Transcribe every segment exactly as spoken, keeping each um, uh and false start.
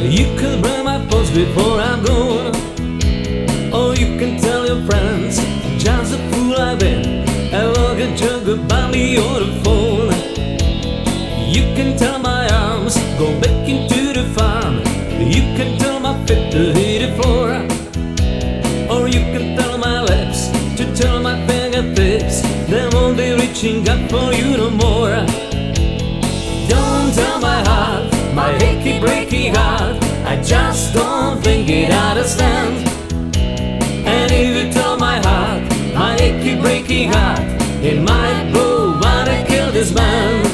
You can burn my post before I'm gone, or you can tell your friends just a fool I've been, and look at your goodbye me on the phone. You can tell my arms go back into the farm, you can tell my feet to hit the floor, or you can tell my lips to tell my fingertips they won't be reaching up for you no more. Don't tell my heart, my achy breaky heart, I just don't think it understands. And if you tell my heart, my achy breaky heart, it might blow, but I kill this man.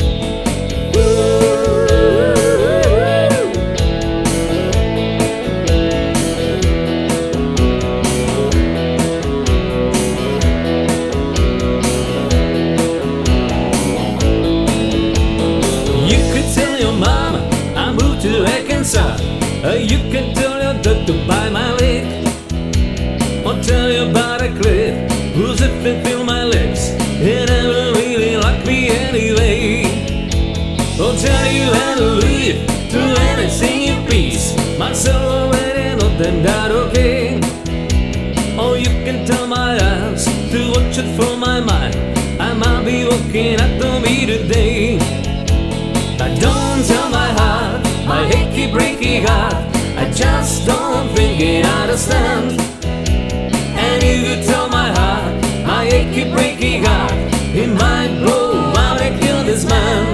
To Arkansas, uh, you can tell your dog to bite my leg, or tell you about a cliff who's if it feel my lips, it never really like me anyway. Or tell you how to live, to anything you please, my soul already know them that okay. Or you can tell my eyes to watch it for my mind, I might be looking at me today. But don't tell my heart, my achy breaky heart, I just don't think it understands. And if you tell my heart, my achy breaky heart, it might blow out and kill this man.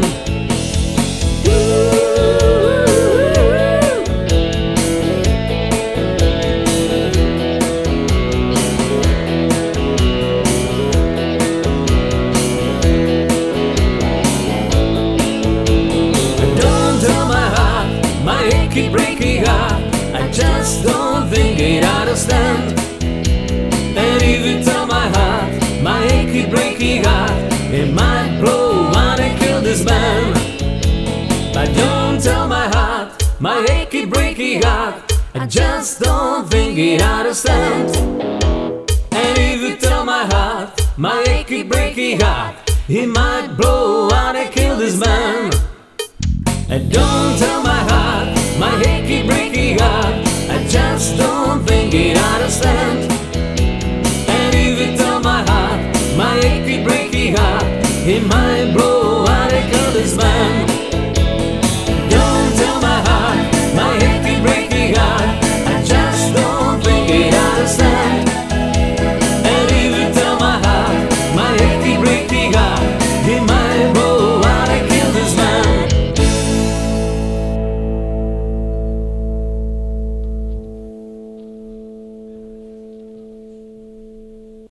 Achy breaky heart, I just don't think it understands. And if you tell my heart, my achy breaky heart, it might blow out and kill this man. But don't tell my heart, my achy breaky heart, I just don't think it understands. And if you tell my heart, my achy breaky heart, it might blow out and kill this man. And don't tell my heart, my achy breaky heart, I just don't think it understands. And if you tell my heart, my achy breaky heart, it might blow out and kill this man. Don't tell my heart, my achy breaky heart, I just don't think it understands.